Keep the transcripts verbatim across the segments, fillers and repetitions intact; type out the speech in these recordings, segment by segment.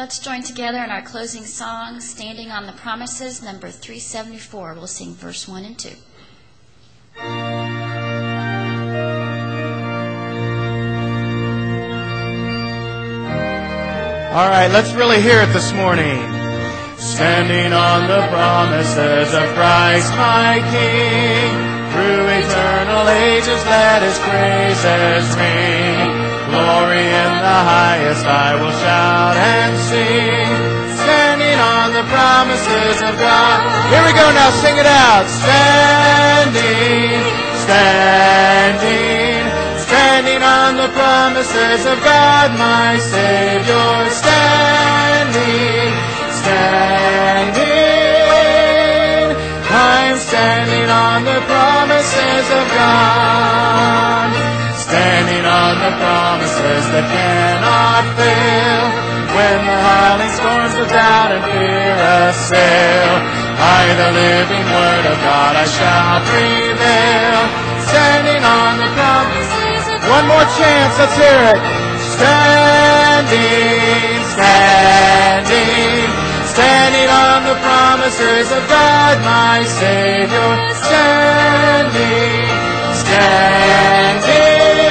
Let's join together in our closing song, Standing on the Promises, number three seventy-four. We'll sing verse one and two. All right, let's really hear it this morning. Standing on the promises of Christ my King, through eternal ages let His praises ring. Glory in the highest I will shout and sing, standing on the promises of God. Here we go now, sing it out. Standing, standing, standing on the promises of God my Savior. Standing, standing, I'm standing on the promises of God. Standing on the promises that cannot fail, when the howling storms of doubt and fear assail, by the living word of God I shall prevail. Standing on the promises of God. One more chance, let's hear it. Standing, standing, standing on the promises of God my Savior. Standing, standing,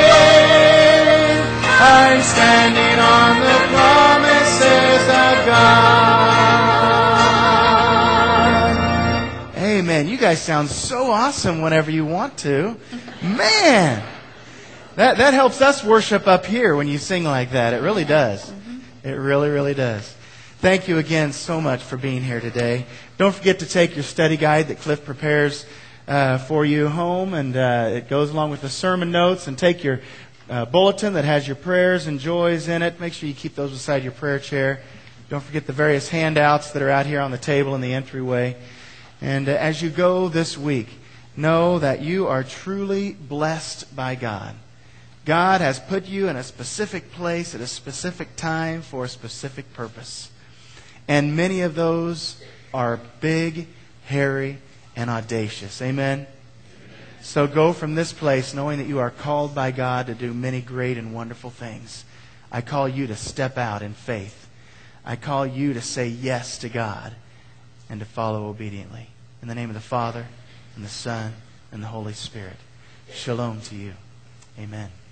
I'm standing on the promises of God. Amen. You guys sound so awesome whenever you want to. Man, that that helps us worship up here when you sing like that. It really does. It really, really does. Thank you again so much for being here today. Don't forget to take your study guide that Cliff prepares uh, for you home, and uh, it goes along with the sermon notes, and take your Uh, bulletin that has your prayers and joys in it. Make sure you keep those beside your prayer chair. Don't forget the various handouts that are out here on the table in the entryway. And uh, as you go this week, know that you are truly blessed by God. God has put you in a specific place at a specific time for a specific purpose. And many of those are big, hairy, and audacious. Amen? So go from this place knowing that you are called by God to do many great and wonderful things. I call you to step out in faith. I call you to say yes to God and to follow obediently. In the name of the Father, and the Son, and the Holy Spirit. Shalom to you. Amen.